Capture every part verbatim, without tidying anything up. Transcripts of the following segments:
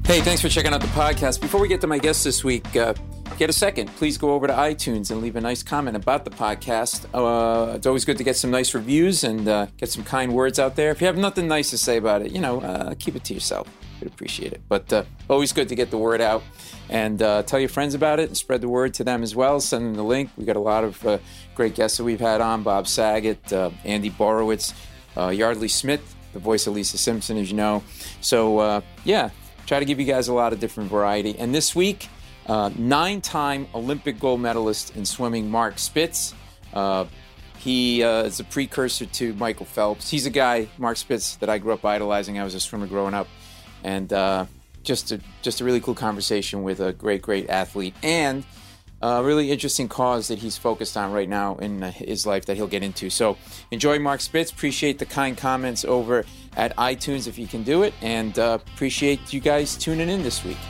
Hey, thanks for checking out the podcast. Before we get to my guest this week, uh, get a second. Please go over to iTunes and leave a nice comment about the podcast. Uh, it's always good to get some nice reviews and uh, get some kind words out there. If you have nothing nice to say about it, you know, uh, keep it to yourself. We'd appreciate it. But uh, always good to get the word out and uh, tell your friends about it and spread the word to them as well. Send them the link. We got a lot of uh, great guests that we've had on. Bob Saget, uh, Andy Borowitz, uh, Yardley Smith, the voice of Lisa Simpson, as you know. So, uh, yeah. Try to give you guys a lot of different variety. And this week, uh, nine-time Olympic gold medalist in swimming, Mark Spitz. Uh, he uh, is a precursor to Michael Phelps. He's a guy, Mark Spitz, that I grew up idolizing. I was a swimmer growing up. And uh, just, a, just a really cool conversation with a great, great athlete. And a really interesting cause that he's focused on right now in his life that he'll get into. So enjoy Mark Spitz. Appreciate the kind comments over at iTunes if you can do it. And uh, appreciate you guys tuning in this week.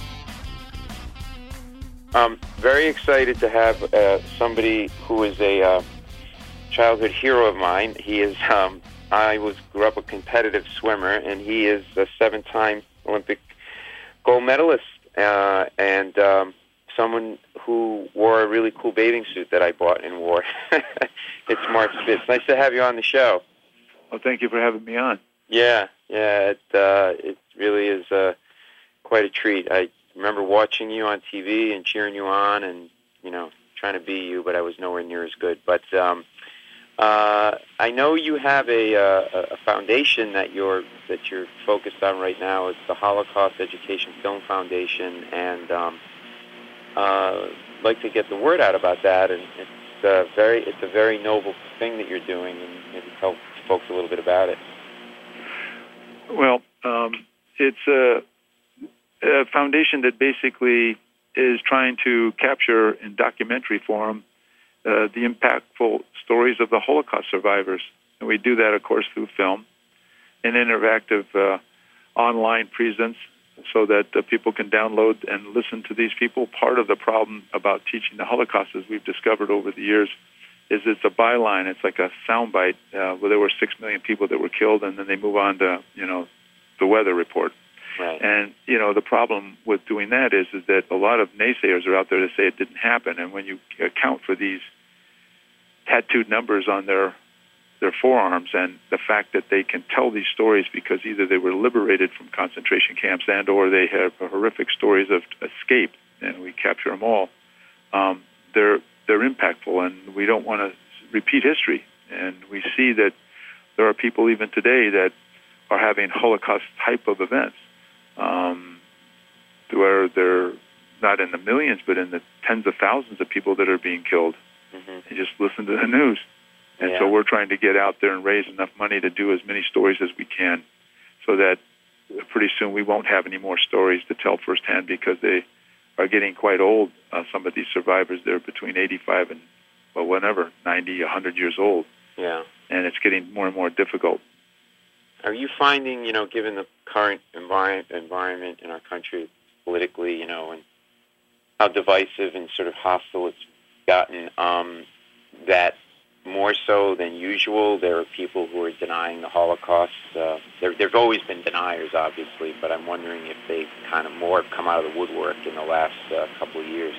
I'm very excited to have uh, somebody who is a uh, childhood hero of mine. He is, um, I was grew up a competitive swimmer, and he is a seven-time Olympic gold medalist. Uh, and um, someone who wore a really cool bathing suit that I bought and wore. It's Mark Spitz. Nice to have you on the show. Well, thank you for having me on. Yeah, yeah, it uh, it really is uh, quite a treat. I remember watching you on T V and cheering you on, and you know, trying to be you, but I was nowhere near as good. But um, uh, I know you have a, uh, a foundation that you're that you're focused on right now. It's the Holocaust Education Film Foundation, and um, uh, I'd like to get the word out about that. And it's uh, very it's a very noble thing that you're doing, and maybe tell folks a little bit about it. Well, um, it's a, a foundation that basically is trying to capture in documentary form uh, the impactful stories of the Holocaust survivors. And we do that, of course, through film, an interactive uh, online presence so that uh, people can download and listen to these people. Part of the problem about teaching the Holocaust, as we've discovered over the years, is it's a byline. It's like a soundbite uh, where there were six million people that were killed, and then they move on to, you know, the weather report. Right. And, you know, the problem with doing that is, is that a lot of naysayers are out there to say it didn't happen. And when you account for these tattooed numbers on their their forearms and the fact that they can tell these stories because either they were liberated from concentration camps and or they have horrific stories of escape, and we capture them all, um, they're they're impactful, and we don't want to repeat history. And we see that there are people even today that are having Holocaust type of events, um, where they're not in the millions, but in the tens of thousands of people that are being killed. Mm-hmm. You just listen to the news. And yeah. So we're trying to get out there and raise enough money to do as many stories as we can so that pretty soon we won't have any more stories to tell firsthand because they are getting quite old. Uh, some of these survivors, they're between eighty-five and, well, whatever, ninety, one hundred years old. Yeah. And it's getting more and more difficult. Are you finding, you know, given the current envi- environment in our country politically, you know, and how divisive and sort of hostile it's gotten, um, that more so than usual, there are people who are denying the Holocaust? Uh, there have always been deniers, obviously, but I'm wondering if they kind of more have come out of the woodwork in the last uh, couple of years.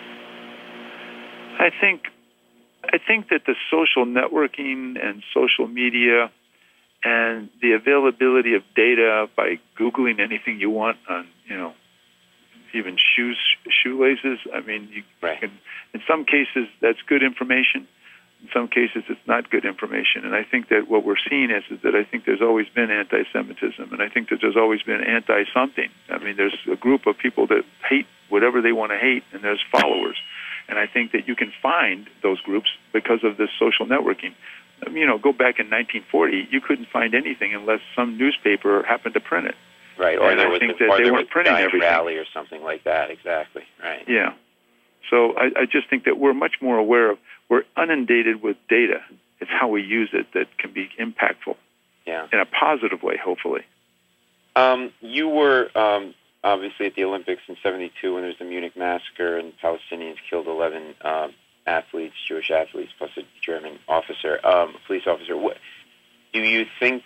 I think, I think that the social networking and social media and the availability of data by Googling anything you want on, you know, even shoes, shoelaces. I mean, you right. can, in some cases, that's good information. In some cases, it's not good information. And I think that what we're seeing is, is that I think there's always been anti-Semitism, and I think that there's always been anti-something. I mean, there's a group of people that hate whatever they want to hate, and there's followers. And I think that you can find those groups because of this social networking. I mean, you know, go back in nineteen forty, you couldn't find anything unless some newspaper happened to print it. Right, or and there I was think a, that or they there weren't was printing a everything. rally or something like that, exactly, right. Yeah. So I, I just think that we're much more aware of, we're inundated with data. It's how we use it that can be impactful. Yeah. In a positive way, hopefully. Um, you were um, obviously at the Olympics in seventy-two when there was the Munich massacre and Palestinians killed eleven uh, athletes, Jewish athletes, plus a German officer, um, a police officer. What, do you think that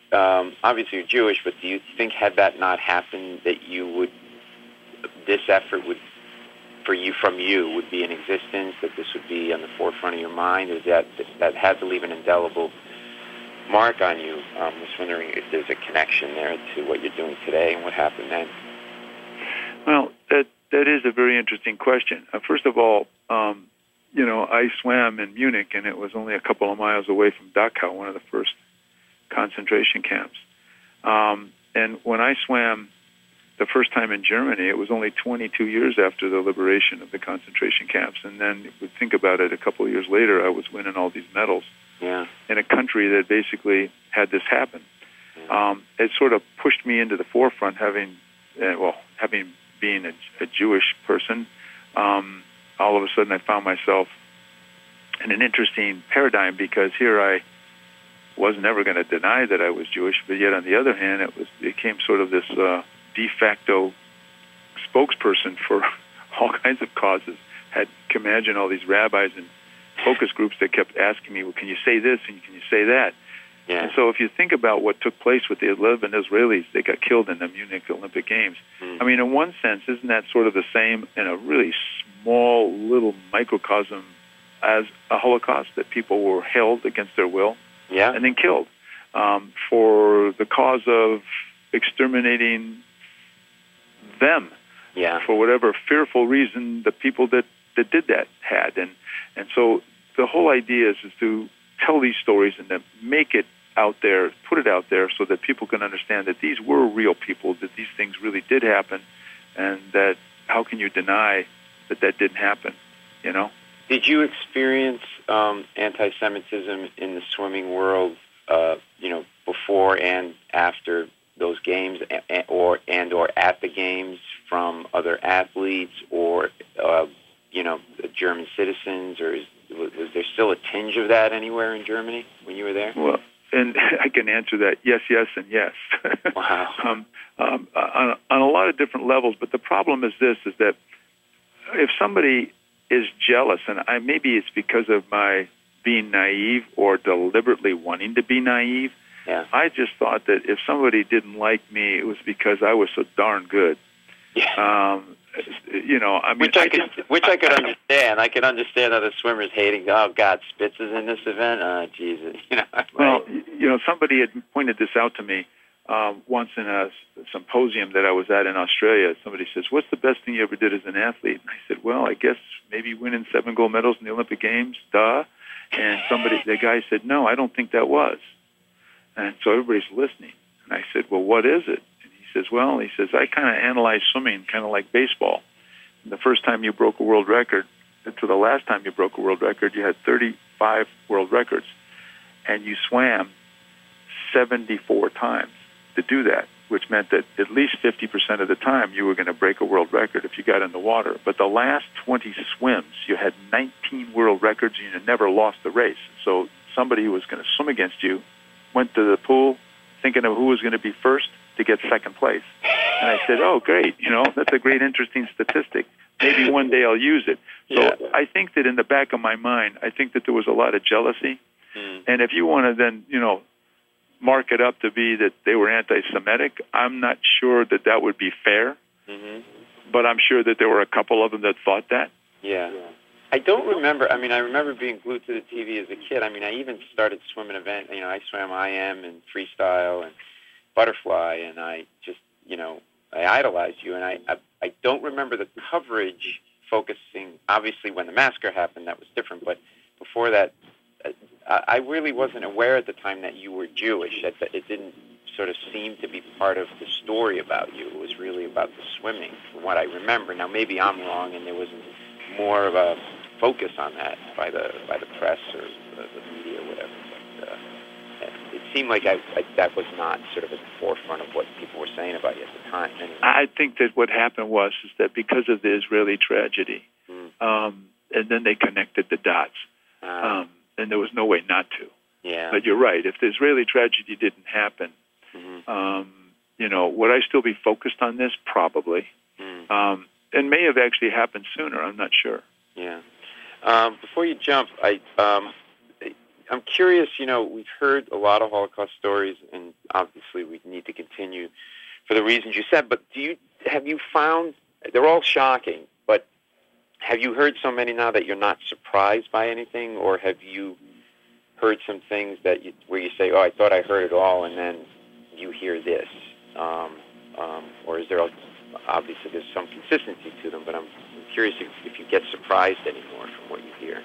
um, obviously you're Jewish, but do you think had that not happened that you would, this effort would, for you, from you, would be in existence, that this would be on the forefront of your mind, or that that had to leave an indelible mark on you? I um, was wondering if there's a connection there to what you're doing today and what happened then. Well, that that is a very interesting question. Uh, first of all, um, you know, I swam in Munich, and it was only a couple of miles away from Dachau, one of the first concentration camps. Um, and when I swam the first time in Germany, it was only twenty-two years after the liberation of the concentration camps. And then, if we think about it, a couple of years later, I was winning all these medals yeah. in a country that basically had this happen. Yeah. Um, it sort of pushed me into the forefront, having, uh, well, having being a, a Jewish person. Um, all of a sudden, I found myself in an interesting paradigm, because here I was never going to deny that I was Jewish, but yet on the other hand, it was it became sort of this uh, de facto spokesperson for all kinds of causes. Had can imagine all these rabbis and focus groups that kept asking me, well, can you say this and can you say that? Yeah. And so if you think about what took place with the eleven Israelis that got killed in the Munich Olympic Games, mm. I mean, in one sense, isn't that sort of the same in a really small little microcosm as a Holocaust, that people were held against their will yeah. and then killed um, for the cause of exterminating them yeah. for whatever fearful reason the people that, that did that had. And and so the whole idea is, is to tell these stories and to make it out there, put it out there so that people can understand that these were real people, that these things really did happen, and that how can you deny that that didn't happen, you know? Did you experience um, anti-Semitism in the swimming world, uh, you know, before and after those games, and, or and or at the games, from other athletes or uh, you know, German citizens, or is, was, was there still a tinge of that anywhere in Germany when you were there? Well, and I can answer that yes, yes, and yes. Wow. um, um, on, on a lot of different levels, but the problem is this: is that if somebody is jealous, and I, maybe it's because of my being naive or deliberately wanting to be naive. Yeah. I just thought that if somebody didn't like me, it was because I was so darn good. Yeah. Um, you know, I mean, which I, I could, just, which I could understand. I could understand other swimmers hating. Oh God, Spitz is in this event. Oh Jesus, you know. Right? Well, you know, somebody had pointed this out to me um, once in a symposium that I was at in Australia. Somebody says, "What's the best thing you ever did as an athlete?" And I said, "Well, I guess maybe winning seven gold medals in the Olympic Games." Duh. And somebody, the guy said, "No, I don't think that was." And so everybody's listening. And I said, "Well, what is it?" And he says, "Well," he says, "I kind of analyze swimming kind of like baseball. And the first time you broke a world record to the last time you broke a world record, you had thirty-five world records. And you swam seventy-four times to do that, which meant that at least fifty percent of the time you were going to break a world record if you got in the water. But the last twenty swims, you had nineteen world records and you never lost the race. So somebody who was going to swim against you went to the pool thinking of who was going to be first to get second place. And I said, oh, great, you know, that's a great, interesting statistic. Maybe one day I'll use it. So yeah. I think that in the back of my mind, I think that there was a lot of jealousy. Mm. And if you want to then, you know, mark it up to be that they were anti-Semitic, I'm not sure that that would be fair. Mm-hmm. But I'm sure that there were a couple of them that thought that. Yeah. I don't remember. I mean, I remember being glued to the T V as a kid. I mean, I even started swimming event. You know, I swam I M and freestyle and butterfly, and I just, you know, I idolized you. And I, I, I don't remember the coverage focusing. Obviously, when the massacre happened, that was different. But before that, I, I really wasn't aware at the time that you were Jewish. That it didn't sort of seem to be part of the story about you. It was really about the swimming, from what I remember. Now, maybe I'm wrong, and there wasn't more of a focus on that by the by the press or the, the media or whatever. But uh, it seemed like I, I, that was not sort of at the forefront of what people were saying about you at the time. Anyway. I think that what happened was is that because of the Israeli tragedy, mm. um, and then they connected the dots, uh, um, and there was no way not to. Yeah. But you're right. If the Israeli tragedy didn't happen, mm-hmm. um, you know, would I still be focused on this? Probably. Mm. Um, and may have actually happened sooner. I'm not sure. Yeah. Um, before you jump, I um, I'm curious, you know, we've heard a lot of Holocaust stories, and obviously we need to continue for the reasons you said, but do you have you found, they're all shocking, but have you heard so many now that you're not surprised by anything, or have you heard some things that you, where you say, oh, I thought I heard it all, and then you hear this? Um, um, or is there, a, obviously there's some consistency to them, but I'm, I'm curious if, if you get surprised anymore from what you hear.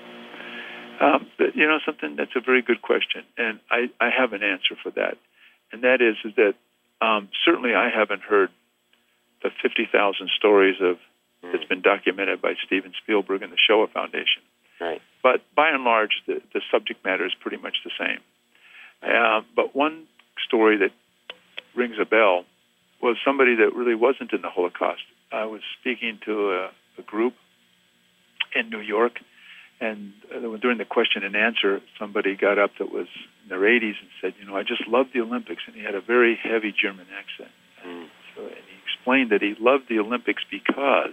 Um, but, you know, something that's a very good question, and I, I have an answer for that, and that is, is that um, certainly I haven't heard the fifty thousand stories of mm. that's been documented by Steven Spielberg and the Shoah Foundation. Right. But by and large, the, the subject matter is pretty much the same. Uh, but one story that rings a bell was somebody that really wasn't in the Holocaust. I was speaking to a, a group in New York, and uh, during the question and answer, somebody got up that was in their eighties and said, you know, I just love the Olympics, and he had a very heavy German accent. Mm. And, so, and he explained that he loved the Olympics because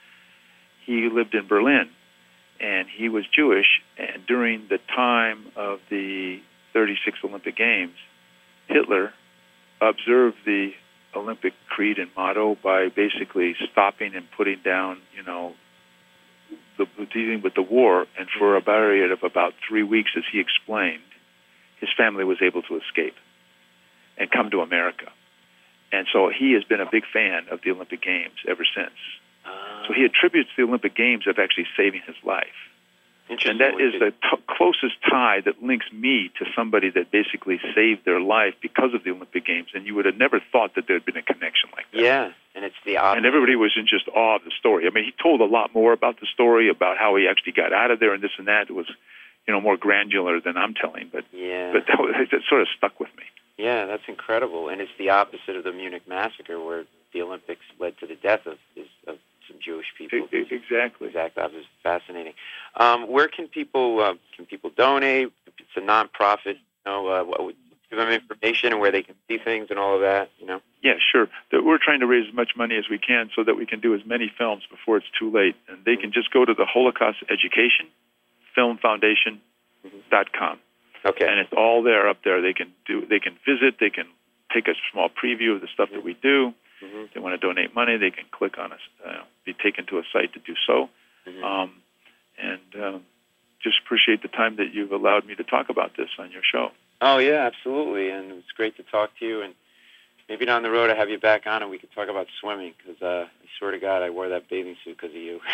he lived in Berlin, and he was Jewish, and during the time of the thirty-six Olympic Games, Hitler observed the Olympic creed and motto by basically stopping and putting down, you know, the, dealing with the war, and for a period of about three weeks, as he explained, his family was able to escape and come to America. And so he has been a big fan of the Olympic Games ever since. Uh, so he attributes the Olympic Games of actually saving his life. And that is the t- closest tie that links me to somebody that basically saved their life because of the Olympic Games, and you would have never thought that there had been a connection like that. Yeah, and it's the opposite. And everybody was in just awe of the story. I mean, he told a lot more about the story, about how he actually got out of there and this and that. It was, you know, more granular than I'm telling, but yeah. but that, was, that sort of stuck with me. Yeah, that's incredible, and it's the opposite of the Munich massacre, where the Olympics led to the death of, of some Jewish people. It, exactly. Exactly. That was fascinating. Um, where can people uh, can people donate? It's a nonprofit. You know, uh, what would, give them information and where they can see things and all of that. You know. Yeah, sure. We're trying to raise as much money as we can so that we can do as many films before it's too late. And they can just go to the Holocaust Education Film Foundation dot com. Okay. And it's all there up there. They can do. They can visit. They can take a small preview of the stuff that we do. Mm-hmm. If they want to donate money, they can click on us, uh, be taken to a site to do so. Mm-hmm. Um, and um, just appreciate the time that you've allowed me to talk about this on your show. Oh, yeah, absolutely. And it's great to talk to you. And maybe down the road I have you back on and we can talk about swimming, because uh, I swear to God I wore that bathing suit because of you.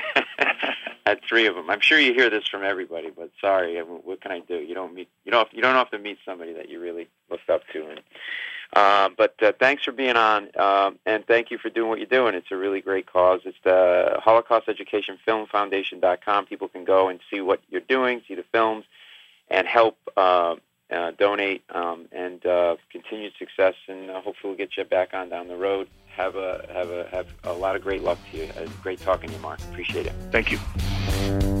Had three of them. I'm sure you hear this from everybody, but sorry, what can I do? You don't meet, you don't, you don't have to meet somebody that you really looked up to. And Uh, but uh, thanks for being on, um, and thank you for doing what you're doing. It's a really great cause. It's the Holocaust Education Film Foundation dot com. People can go and see what you're doing, see the films, and help uh, uh, donate, um, and uh, continued success. And uh, hopefully we'll get you back on down the road. Have a have a have a lot of great luck to you. Uh, great talking to you, Mark. Appreciate it. Thank you.